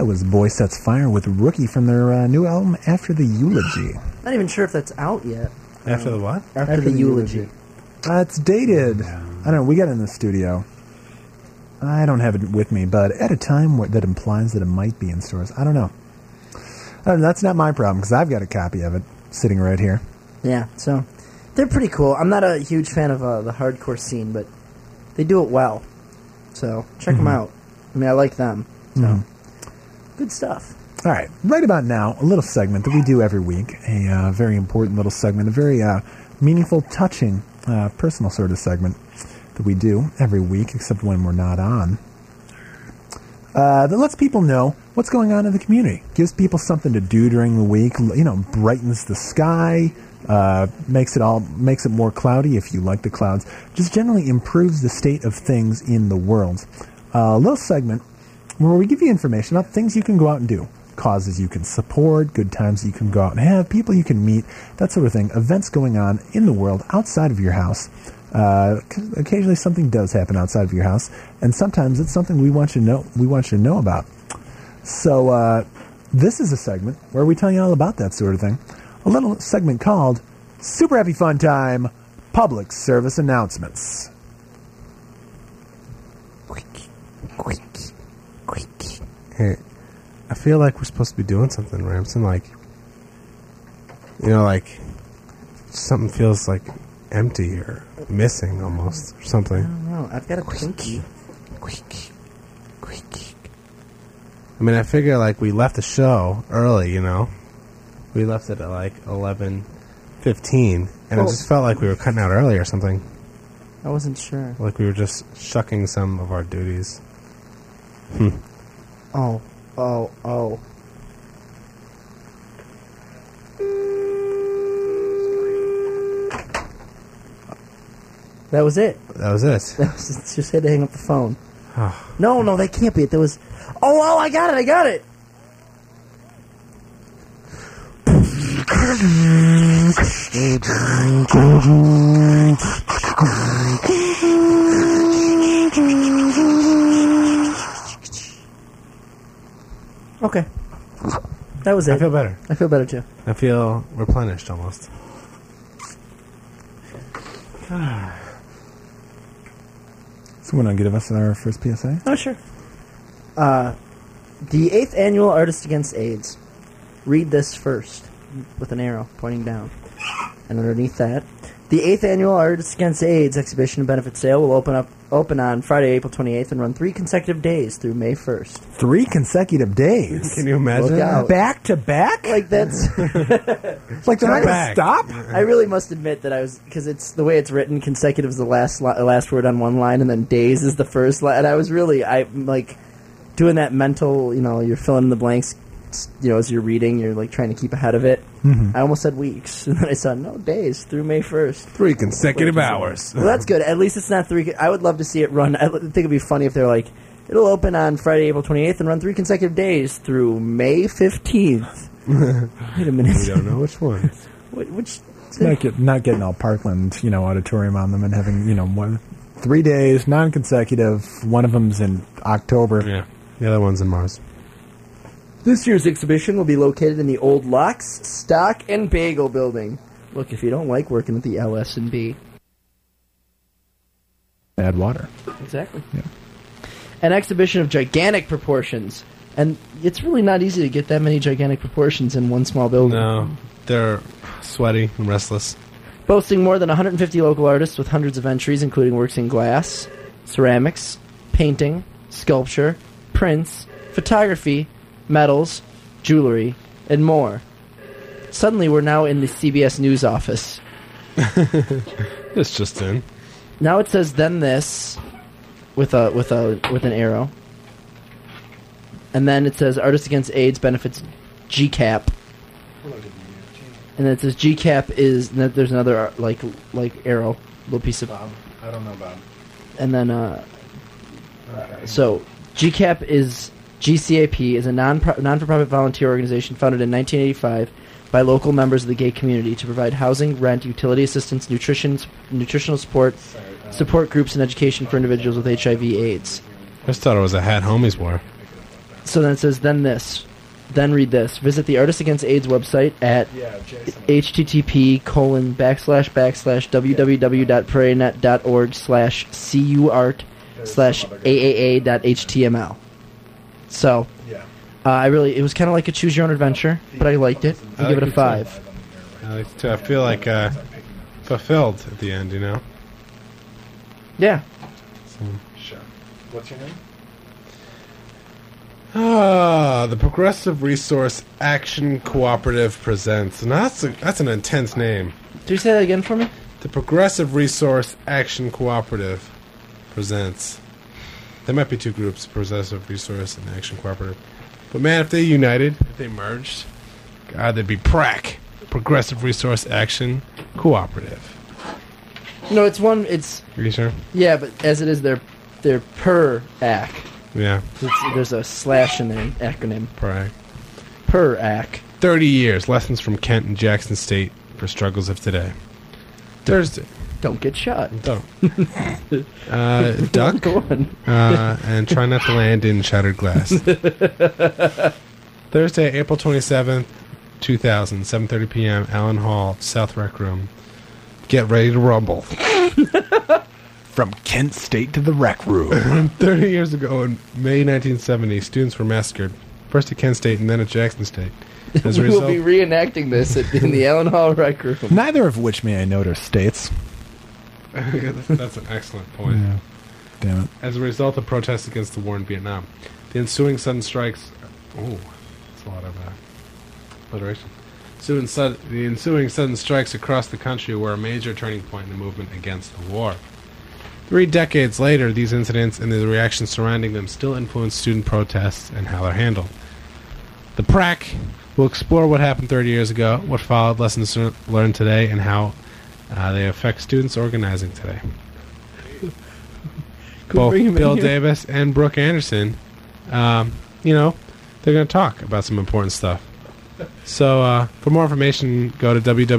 That was Boy Sets Fire with Rookie from their new album, After the Eulogy. Not even sure if that's out yet. After the what? After the Eulogy. It's dated. I don't know. We got it in the studio. I don't have it with me, but at a time that implies that it might be in stores. I don't know. That's not my problem, because I've got a copy of it sitting right here. Yeah, so they're pretty cool. I'm not a huge fan of the hardcore scene, but they do it well. So check them out. I mean, I like them. So good stuff. All right. Right about now, a little segment that we do every week. A very important little segment. A very meaningful, touching, personal sort of segment that we do every week, except when we're not on. That lets people know what's going on in the community. Gives people something to do during the week. You know, brightens the sky. Makes it more cloudy if you like the clouds. Just generally improves the state of things in the world. A little segment where we give you information about things you can go out and do. Causes you can support, good times you can go out and have, people you can meet, that sort of thing. Events going on in the world outside of your house. Occasionally something does happen outside of your house, and sometimes it's something we want you to know about. So this is a segment where we tell you all about that sort of thing. A little segment called Super Happy Fun Time Public Service Announcements. Hey, I feel like we're supposed to be doing something, Ramson. Like, you know, like something feels like empty or missing almost, or something. I don't know. I've got a pinky. I mean, I figure like we left the show early, you know. We left it at like 11:15, and it just felt like we were cutting out early or something. I wasn't sure. Like we were just shucking some of our duties. Oh. That was it. Just had to hang up the phone. No, that can't be it. There was... Oh, I got it. Okay. That was it. I feel better. I feel better, too. I feel replenished almost. So want to give us our first PSA? Oh, sure. The 8th Annual Artists Against AIDS. Read this first, with an arrow pointing down. And underneath that, the 8th Annual Artists Against AIDS exhibition and benefit sale will open on Friday, April 28th, and run 3 consecutive days through May 1st. 3 consecutive days? Can you imagine? Look out. Back to back? Like, that's... Like, they're not going to stop? I really must admit that I was... Because it's the way it's written, consecutive is the last word on one line, and then days is the first line. And I was really... I'm, like, doing that mental, you know, you're filling in the blanks, you know, as you're reading, you're, like, trying to keep ahead of it. Mm-hmm. I almost said weeks. And then I said, no, days through May 1st. 3 consecutive hours. Well, that's good. At least it's not 3... I would love to see it run... I think it'd be funny if they're like, it'll open on Friday, April 28th and run 3 consecutive days through May 15th. Wait a minute. We don't know which one. Which... Not getting all Parkland, you know, auditorium on them and having, you know, 3 days, non-consecutive. One of them's in October. Yeah. The other one's in Mars. This year's exhibition will be located in the old Locks, Stock, and Bagel building. Look, if you don't like working at the LS&B. Add water. Exactly. Yeah. An exhibition of gigantic proportions. And it's really not easy to get that many gigantic proportions in one small building. No, they're sweaty and restless. Boasting more than 150 local artists with hundreds of entries, including works in glass, ceramics, painting, sculpture, prints, photography, metals, jewelry, and more. Suddenly, we're now in the CBS News office. It's just in. Now it says "then this" with an arrow, and then it says "Artists Against AIDS benefits GCAP," and then it says GCAP is. There's another like arrow, little piece of. I don't know about it. And then so GCAP is. GCAP is a non-for-profit volunteer organization founded in 1985 by local members of the gay community to provide housing, rent, utility assistance, nutritional support groups, and education for individuals with HIV/AIDS. I just thought it was a hat homies wore. So then it says, then this. Then read this. Visit the Artists Against AIDS website at http://www.prairnet.org/cuart/AAA.html. So, it was kind of like a choose your own adventure, but I liked it. I give it a 5. I like it too. I feel like fulfilled at the end, you know? Yeah. Sure. What's your name? The Progressive Resource Action Cooperative presents. Now that's an intense name. Did you say that again for me? The Progressive Resource Action Cooperative presents. There might be two groups, Progressive Resource and Action Cooperative. But man, if they united, if they merged, God, they'd be PRAC. Progressive Resource Action Cooperative. No, it's one. It's Are you sure? yeah, but as it is, they're per ac. Yeah, There's a slash in their acronym. PRAC. Per ac. 30 years, lessons from Kent and Jackson State for struggles of today. Thursday. Don't get shot. Don't. Duck. Go on. And try not to land in shattered glass. Thursday, April 27th, 2000, 7:30 p.m., Allen Hall, South Rec Room. Get ready to rumble. From Kent State to the Rec Room. 30 years ago, in May 1970, students were massacred. First at Kent State and then at Jackson State. As a We will result, be reenacting this in the Allen Hall Rec Room. Neither of which may I note are states. that's an excellent point. Yeah. Damn it. As a result of protests against the war in Vietnam, the ensuing sudden strikes. Oh, that's a lot of alliteration. The ensuing sudden strikes across the country were a major turning point in the movement against the war. 3 decades later, these incidents and the reactions surrounding them still influence student protests and how they're handled. The PRAC will explore what happened 30 years ago, what followed, lessons learned today, and how they affect students organizing today. Both Bill Davis and Brooke Anderson, they're going to talk about some important stuff. So, for more information, go to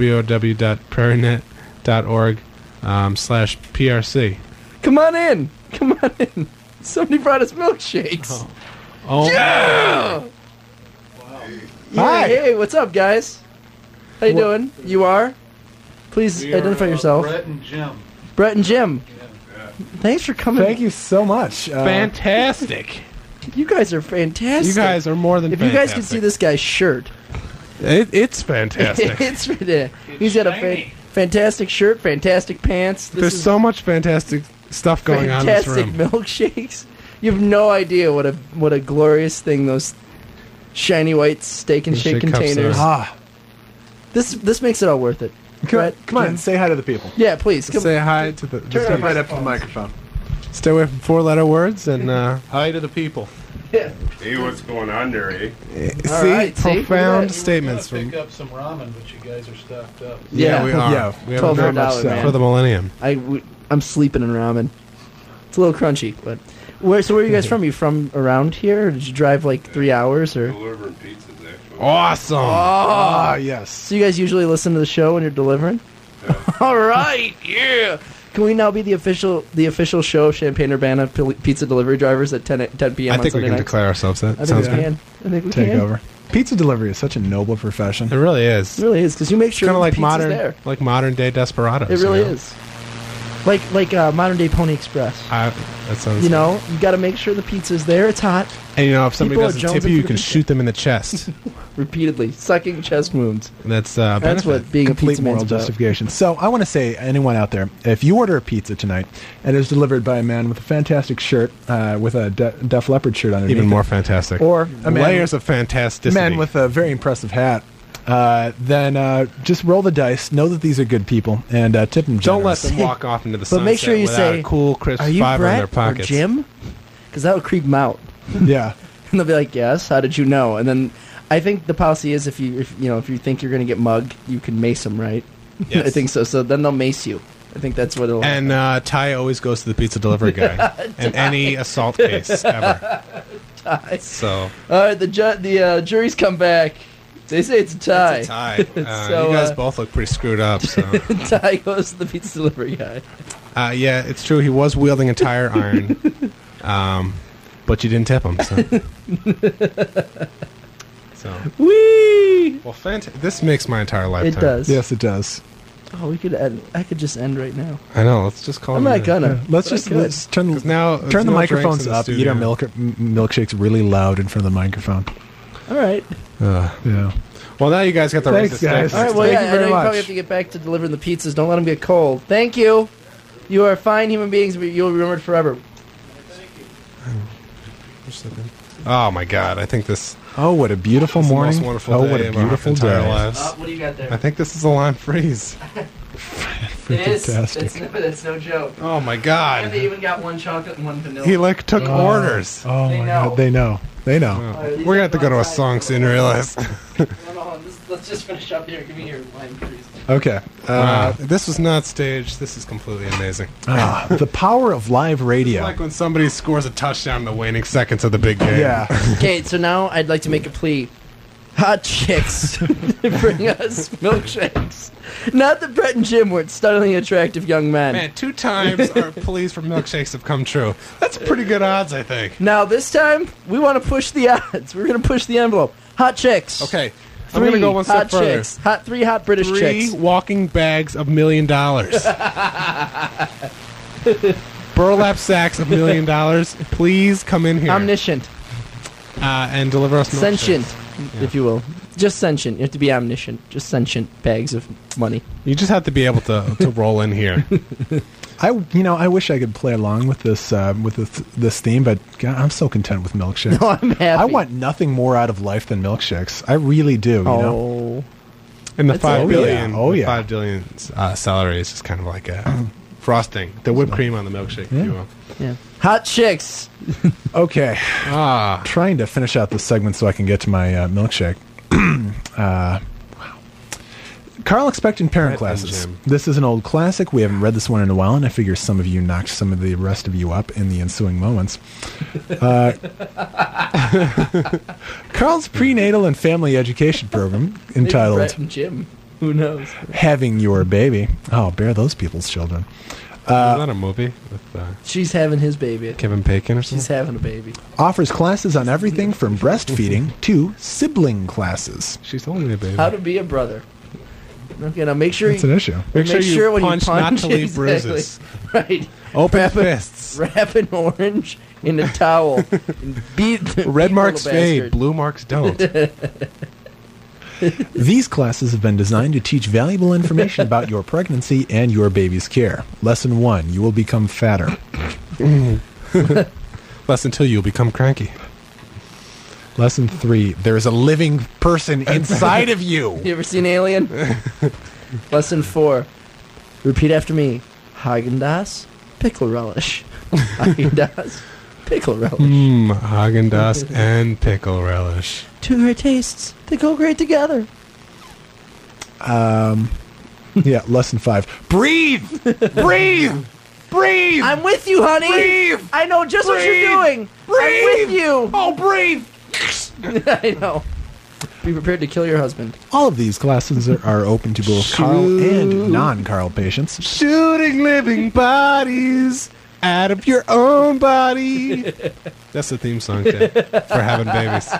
www.prairnet.org/PRC. Come on in. Somebody brought us milkshakes. Oh. Yeah! Hi. Hey, what's up, guys? How you doing? You are? Please identify yourself. Brett and Jim. Brett and Jim. Thanks for coming. Thank you so much. Fantastic. You guys are fantastic. You guys are more than If fantastic. you guys could see this guy's shirt. It's fantastic. It's ridiculous. He's got a fantastic shirt, fantastic pants. There's so much fantastic stuff going on in this fantastic room. milkshakes. You have no idea what a glorious thing those shiny white steak and The shake shake cups containers. Ah. This makes it all worth it. Brett, Come on, say hi to the people. Yeah, please. Come. Say hi to the... Turn it right up to the microphone. Stay away from 4-letter words and... Hi to the people. Yeah. Hey, what's going on there, eh? see? right, see? Profound Look at that. statements We're from... gonna pick up some ramen, but you guys are stuffed up. Yeah, we are. Yeah, we have $1,200, very much so. man. For the millennium. I'm sleeping in ramen. It's a little crunchy, but where are you guys from? You from around here, or did you drive like 3 hours, or? Delivering pizzas, actually. Awesome. Ah, yes. So you guys usually listen to the show when you're delivering? All right, yeah. Can we now be the official show of Champaign-Urbana pizza delivery drivers at 10 p.m. I think on we Sunday can nights? declare ourselves that. I think Sounds we good. can. I think we Take can. over. Pizza delivery is such a noble profession. It really is. It really is, because you make sure Kind of the like pizza's there. modern day desperados. It really you know? is. Like modern day Pony Express. That sounds. You know, you got to make sure the pizza's there. It's hot. And if somebody People are doesn't tip jonesing you, you for can the pizza. shoot them in the chest. Repeatedly, sucking chest wounds. That's That's what being a Complete pizza moral man's about. justification. So I want to say, anyone out there, if you order a pizza tonight and it's delivered by a man with a fantastic shirt, with a Def Leppard shirt underneath, even more it, fantastic. or a man, layers of fantasticity. man with a very impressive hat, then just roll the dice. Know that these are good people and tip them. Don't let generous. them walk off into the sunset make sure you without say, a cool, crisp Are you fiver in their Brett or pockets. Jim? Because that would creep them out. Yeah. And they'll be like, "Yes, how did you know?" And then I think the policy is if you think you're going to get mugged, you can mace them, right? Yes. I think so. So then they'll mace you. I think that's what it'll. And Ty always goes to the pizza delivery guy in any assault case ever. Ty. So All right, the jury's come back. They say it's a tie. it's a tie. So, you guys both look pretty screwed up. So Ty goes to the pizza delivery guy. yeah, it's true. He was wielding a tire iron, but you didn't tip them. So. Whee! Well, this makes my entire lifetime. It does. Yes, it does. Oh, we could end. I could just end right now. I know. Let's just call I'm it. not gonna. Let's but I could. let's turn the 'Cause now turn there's the no microphones drinks in the up. Eat our studio. milkshakes really loud in front of the microphone. All right. Yeah. Well, now you guys got the right to Thanks, guys. stay. All right. Well, Thank yeah. you I very know you much. probably have to get back to delivering the pizzas. Don't let them get cold. Thank you. You are fine human beings. You'll be remembered forever. Oh my God! I think this Oh, what a beautiful is the morning! most wonderful Oh, day what a of our beautiful entire day! lives. What do you got there? I think this is a lime freeze. It is. Fantastic. That's no joke. Oh my And God! they even got one chocolate and one vanilla. He like took orders. Oh They my know. God! They know. They know. Alright, these We're gonna are have to go to a outside. song soon. Realize. Let's just finish up here. Give me your lime freeze. Okay. This was not staged. This is completely amazing. The power of live radio. Like when somebody scores a touchdown in the waning seconds of the big game. Yeah. Okay, so now I'd like to make a plea. Hot chicks, bring us milkshakes. Not that Brett and Jim weren't stunningly attractive young men. Man, 2 times our pleas for milkshakes have come true. That's pretty good odds, I think. Now this time we want to push the odds. We're gonna push the envelope. Hot chicks. Okay, I'm gonna go one step hot further. chicks. Three hot British 3 chicks. walking bags of $1 million. Burlap sacks of $1 million. Please come in here Omniscient, and deliver us milkshakes. sentient, if you will. Just sentient. You have to be omniscient. Just sentient bags of money. You just have to be able to roll in here. I wish I could play along with this theme, but God, I'm so content with milkshakes. No, I'm happy. I want nothing more out of life than milkshakes. I really do. You know. Oh, And the That's 5 it. billion, Oh, yeah. the 5 billion celery is just kind of like a frosting, the whipped cream on the milkshake, if you will. yeah. Hot chicks. Okay. Ah, Trying to finish out this segment so I can get to my milkshake. Wow. Carl Expectant Parent Brett and Classes. Jim. This is an old classic. We haven't read this one in a while, and I figure some of you knocked some of the rest of you up in the ensuing moments. Carl's prenatal and family education program, Maybe entitled Brett and Jim. Who knows? Having Your Baby. Oh, bear those people's children. is that a movie with She's having his baby. Kevin Bacon or She's something? having a baby. Offers classes on everything from breastfeeding to sibling classes. She's holding a baby. How to be a brother. Okay, now make sure That's an issue. Make sure you when punch you punch not to leave exactly. bruises. Right. Open Wrap it- fists. Wrap an orange in a towel. And beat the Red beat marks little fade, bastard. blue marks don't. These classes have been designed to teach valuable information about your pregnancy and your baby's care. Lesson 1, you will become fatter. Lesson 2, you'll become cranky. Lesson 3, there is a living person inside of you. You ever seen Alien? Lesson 4. Repeat after me. Haagen-Dazs, pickle relish. Haagen-Dazs, pickle relish. Haagen-Dazs and pickle relish. 2 great tastes. They go great together. Yeah, lesson 5. Breathe! Breathe! Breathe! I'm with you, honey. Breathe! I know just what you're Breathe! doing. Breathe! I'm with you. Oh, breathe! I know. Be prepared to kill your husband. All of these classes are open to both Carl and non-Carl patients. Shooting living bodies out of your own body. That's the theme song for having babies.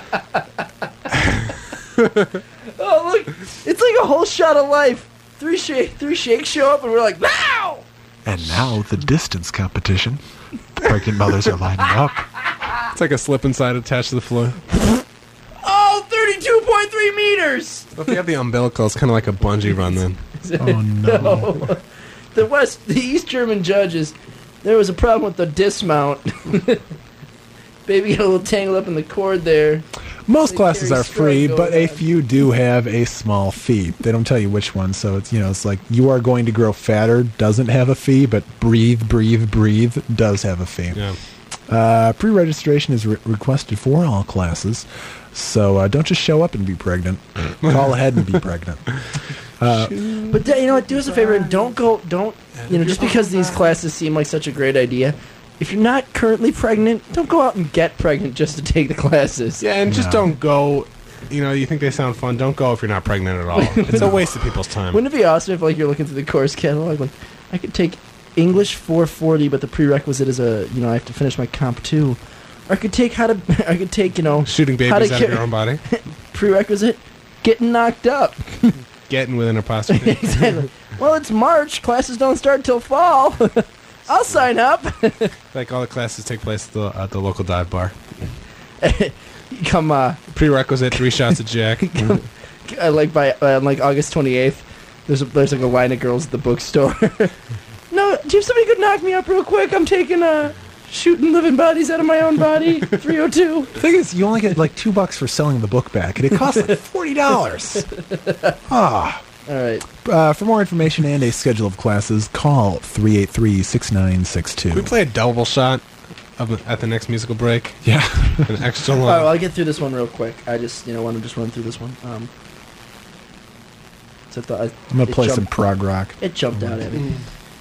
Oh, look. It's like a whole shot of life. Three shakes show up, and we're like, wow! And now the distance competition. The pregnant mothers are lining up. It's like a slip and slide attached to the floor. Oh, 32.3 meters! If you have the umbilical, it's kind of like a bungee run then. Oh, no. The East German judges, there was a problem with the dismount. Baby got a little tangled up in the cord there. Most They classes carry are free, strike but going a on. few do have a small fee. They don't tell you which one, so it's like You Are Going to Grow Fatter doesn't have a fee, but Breathe, Breathe, Breathe does have a fee. Yeah. Pre-registration is requested for all classes, so don't just show up and be pregnant. Call ahead and be pregnant. But you know what? Do us a favor and don't just because these classes seem like such a great idea, if you're not currently pregnant, don't go out and get pregnant just to take the classes. Yeah, and just No. don't go. You think they sound fun. Don't go if you're not pregnant at all. It's a waste of people's time. Wouldn't it be awesome if you're looking through the course catalog, like, I could take English 440, but the prerequisite is I have to finish my Comp 2. I could take Shooting how to babies out of your own body. prerequisite, getting knocked up. Getting with an apostrophe. Exactly. Well, it's March. Classes don't start till fall. I'll sign up. Like all the classes take place at the local dive bar. Come, Prerequisite: 3 shots of Jack. like like August 28th, there's like a line of girls at the bookstore. No, do you have somebody could knock me up real quick? I'm taking shooting living bodies out of my own body. 302. The thing is, you only get like $2 for selling the book back, and it costs like $40. All right. For more information and a schedule of classes, call 383-6962. We play a double shot at the next musical break. Yeah. An extra All long. right, well, I'll get through this one real quick. I just want to just run through this one. So I'm going to play some prog rock. It jumped out at me.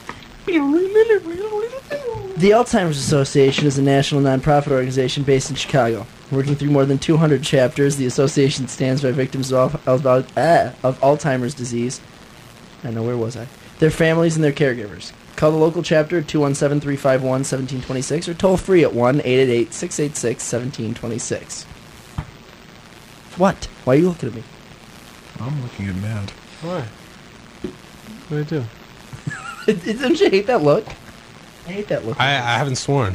The Alzheimer's Association is a national nonprofit organization based in Chicago. Working through more than 200 chapters, the association stands by victims of Alzheimer's disease. I know, where was I? Their families and their caregivers. Call the local chapter at 217-351-1726 or toll free at 1-888-686-1726. What? Why are you looking at me? I'm looking at Matt. Why? What did I do? Don't you hate that look? I hate that look. I haven't sworn.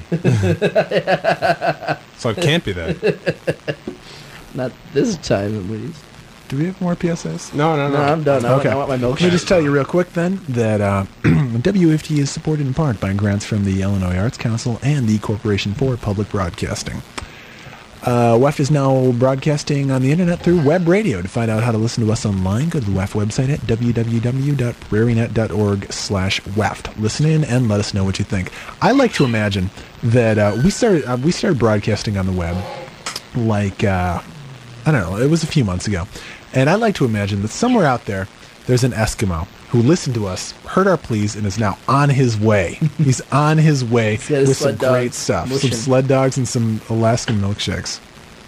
So it can't be that. Not this time, at least. Do we have more PSS? No. No, I'm done. Okay. I want my Let me milkshake. just tell you real quick then that WFT is supported in part by grants from the Illinois Arts Council and the Corporation for Public Broadcasting. WEF is now broadcasting on the internet through web radio. To find out how to listen to us online, go to the WEF website at www.prairienet.org/WEF. Listen in and let us know what you think. I like to imagine that we started broadcasting on the web like, I don't know, it was a few months ago. And I like to imagine that somewhere out there, there's an Eskimo who listened to us, heard our pleas, and is now on his way. He's on his way got his with some sled great dogs stuff. mushing. Some sled dogs and some Alaskan milkshakes.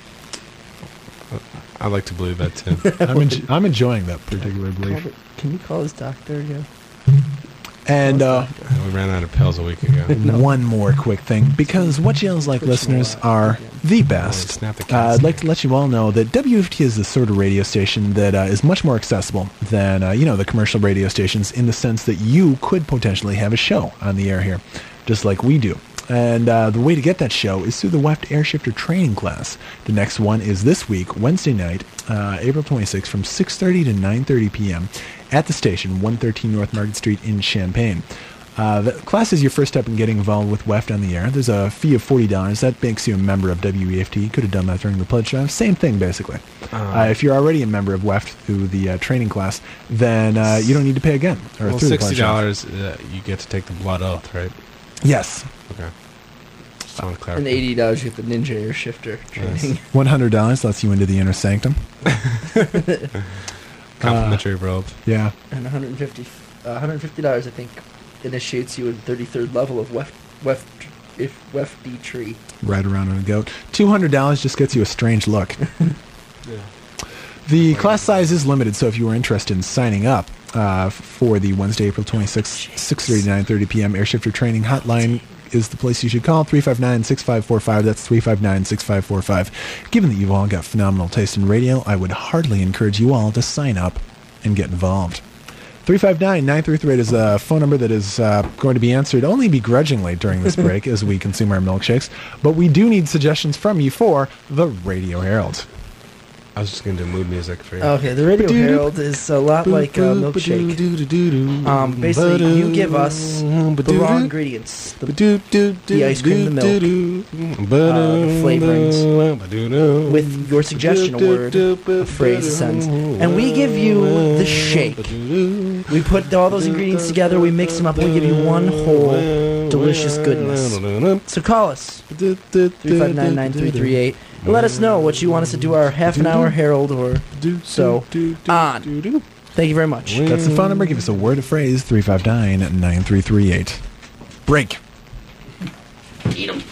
I like to believe that too. I'm enjoying that particular belief. Can you call his doctor again? And We ran out of pills a week ago. one more quick thing, because What Yells Like listeners are the best. Snap the I'd like to let you all know that WFT is the sort of radio station that is much more accessible than the commercial radio stations, in the sense that you could potentially have a show on the air here, just like we do. And the way to get that show is through the WEF Airshifter training class. The next one is this week, Wednesday night, April 26th, from 6:30 to 9:30 p.m. at the station, 113 North Market Street in Champaign. The class is your first step in getting involved with WEFT on the air. There's a fee of $40. That makes you a member of WEFT. Could have done that during the pledge drive. Same thing, basically. If you're already a member of WEFT through the training class, then you don't need to pay again. Or Well, through the pledge drive. $60, you get to take the blood oath, right? Yes. Okay. Just want to clarify. And $80 you get the Ninja Air Shifter training. $100 lets you into the inner sanctum. Complimentary robe. Yeah. And $150, I think, initiates you in 33rd level of WEFD tree. Ride around on a goat. $200 just gets you a strange look. The class size is limited, so if you are interested in signing up for the Wednesday, April 26th, 6:30 to 9:30 p.m. Airshifter Training Hotline is the place you should call. 359-6545. That's 359-6545. Given that you've all got phenomenal taste in radio, I would heartily encourage you all to sign up and get involved. 359-9338 is a phone number that is going to be answered only begrudgingly during this break as we consume our milkshakes. But we do need suggestions from you for the Radio Herald. I was just going to do mood music for you. Okay, the Radio Herald is a lot like a milkshake. Basically, you give us the raw ingredients, the ice cream, the milk, the flavorings, with your suggestion, a word, a phrase, a sentence, and we give you the shake. We put all those ingredients together, we mix them up, and we give you one whole delicious goodness. So call us, 359-9338. Let us know what you want us to do our half-an-hour Herald or so on. Thank you very much. That's the phone number. Give us a word, a phrase, 359-9338. Break. Eat 'em.